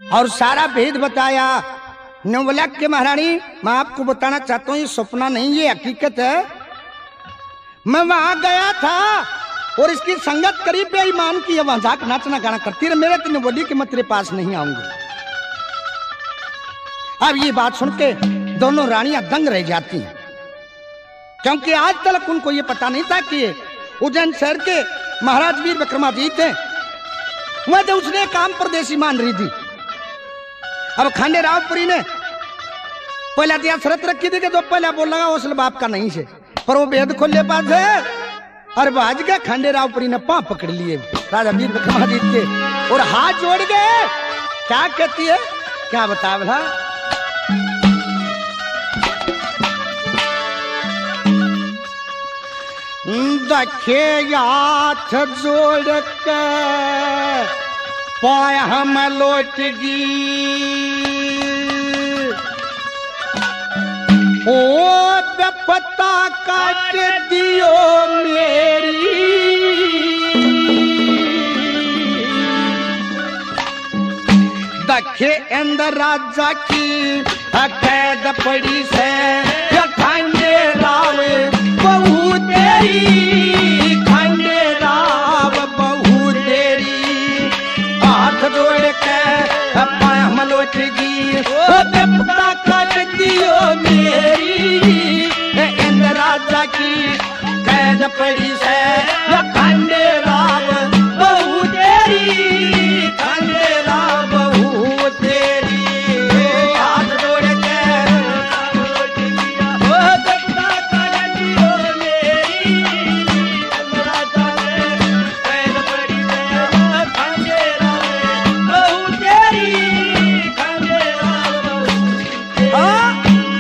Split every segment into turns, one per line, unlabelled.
और सारा भेद बताया। ने बोला कि महारानी मैं आपको बताना चाहता हूँ ये सपना नहीं ये हकीकत है। मैं वहां गया था और इसकी संगत करी बेईमान की है, वहां जाकर नाचना गाना करती रहे। मेरे तो ने बोली कि मैं तेरे पास नहीं आऊंगी। अब ये बात सुन के दोनों रानियां दंग रह जाती हैं, क्योंकि आज तक उनको ये पता नहीं था कि उज्जैन शहर के महाराज वीर विक्रमादित्य थे। वह तो उसने काम परदेसी मान रही थी। अब खांडे रावपुरी ने पहला दिया शरत रखी थी कि जो पहला बोल लगा उस बाप का नहीं से, पर वो भेद खोले पास है और बाज गया। खांडे रावपुरी ने पांव पकड़ लिए राजा वीर विक्रमादित्य के और हाथ जोड़ गए। क्या कहती है, क्या बता भला? दखे हाथ जोड़ के पाय हम लौटगी, ओ बेपत्ता काट दियो मेरी, दखे इंद्र राजा की कैद पड़ी से खांडे राव बहू तेरी, खांडे राव बहू तेरी, हाथ जोड़ के पाय हम लौटगी, बेपत्ता काट दियो मेरी, इंद्र राजा की कैद पड़ी से खांडे राव बहू तेरी, खांडे राव बहू तेरी, हाथ जोड़ के बेपत्ता काट दियो मेरी, इंद्र राजा की कैद पड़ी से खांडे राव बहू तेरी, खांडे राव बहू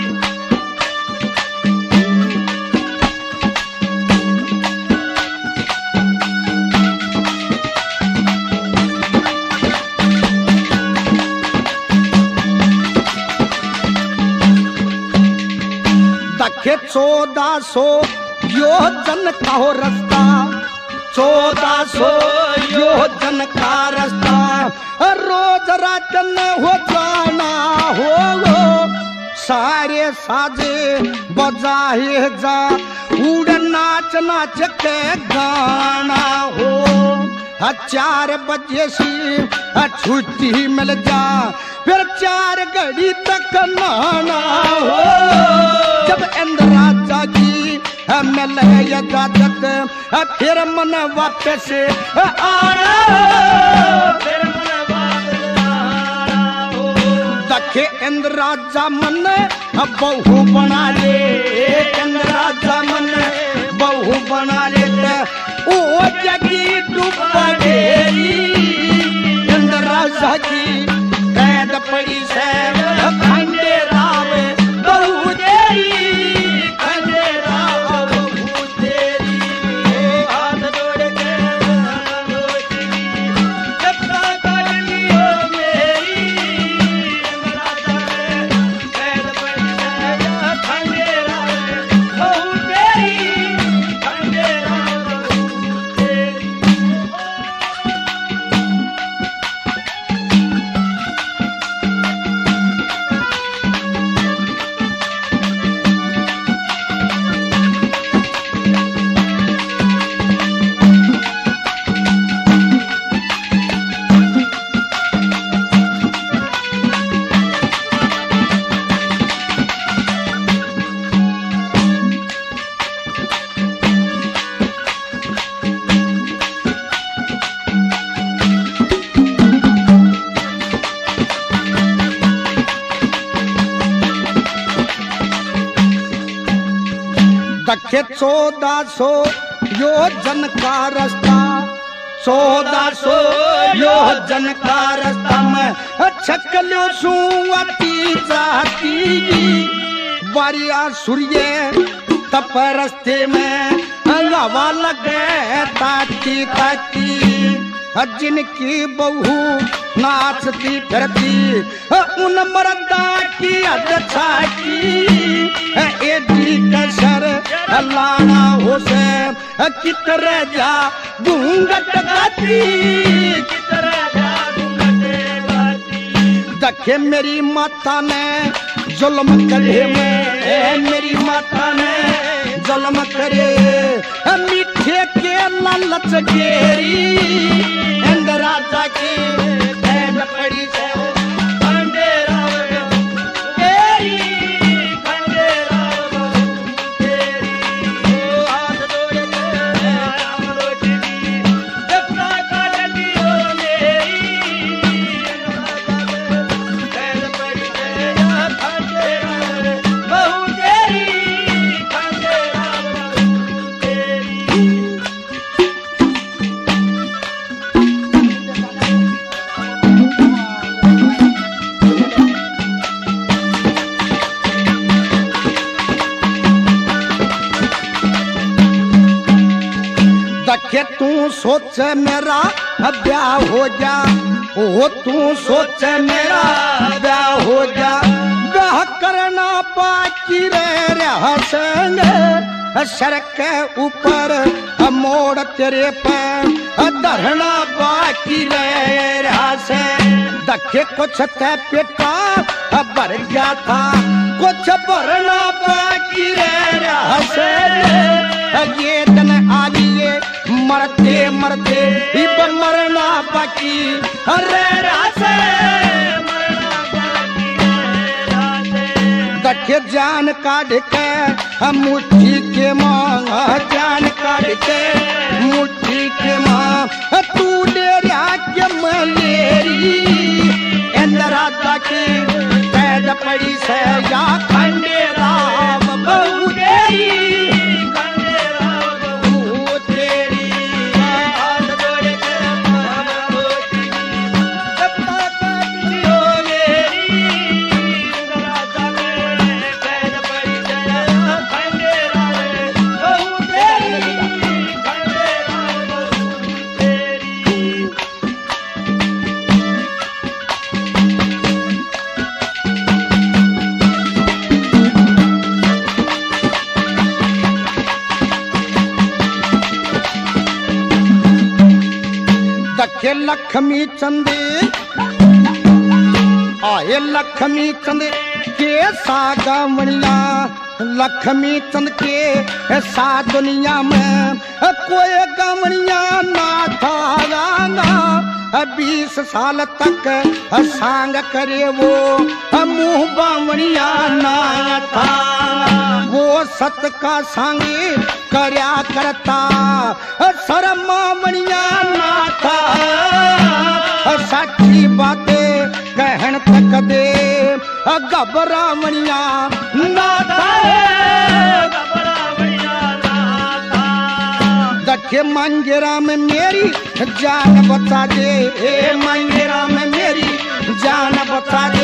दखे 1400 योजन का हो रास्ता, 1400 योजन का रास्ता, रोज राजन हो जाना हो, सारे साजे बजाए जा, उड़ नाच नाच के गाना हो, 4 बजे से छुट्टी मिल जा, फिर 4 घड़ी तक नहाना हो, जब इंद्र राजा की मिल इजाजत फिर मन वापस आना, फिर मन वापस आना हो, दखे इंद्र राजा मन बहू बना ले, इंद्र राजा मन बहू बना ले, ओ जगी डूब पड़ेगी, इंद्र राजा की कैद पड़ी से खांडे राव बहू तेरी, खांडे राव बहू तेरी, हाथ जोड़ के बेपत्ता काट दियो मेरी, इंद्र राजा की कैद पड़ी से खांडे राव बहू तेरी, खांडे राव बहू तेरी। दखे 1400 योजन का रास्ता, 1400 योजन का रास्ता में छकलो सुवती जाती, बारिया सूर्य तप रास्ते में हवा लगे ताती ताती, जिनकी बहू नाचती फिरती उन मर्दा की अच्छा की, एडी कसर लाना हो से कितर जा घूंघट गाती, कितर जा घूंघट गाती, देखे मेरी माता ने जुल्म करे मैं, मेरी माता ने जुल्म करे, मीठे के लालच गेरी इंद राजा की बैल पड़ी से कि तू सोच मेरा ब्याह हो जा, ओ तू सोच मेरा ब्याह हो जा, ब्याह करना बाकी रह संग सर के ऊपर मोड़ तेरे पर धरना बाकी रह से। देखे कुछ ते पेटा भर गया था, कुछ भरना बाकी रह से। ये दिन आइए मरते मरते इब मरना बाकी अरे रासे मरना बाकी रासे। देखे जान काट के मुट्ठी के मांग, जान काट के मुट्ठी के मांग, तू डेरा के मलेरी इंदिरा की पैद पड़ी से या खंडेरा बहु तेरी के लक्ष्मी चंदे आए, लक्ष्मी चंद के सागवनिया, लक्ष्मी चंद के सा दुनिया में कोई गवनिया ना था। 20 साल तक सांग करे वो मुँह बावनिया ना था, वो सत का सांगे करया करता शर्मावनिया ना था। सच्ची बातें कहन तक दे घबरावनिया ना था, देखे मंगेरा में मेरी जान बता दे, मंगेरा में मेरी जान बता दे।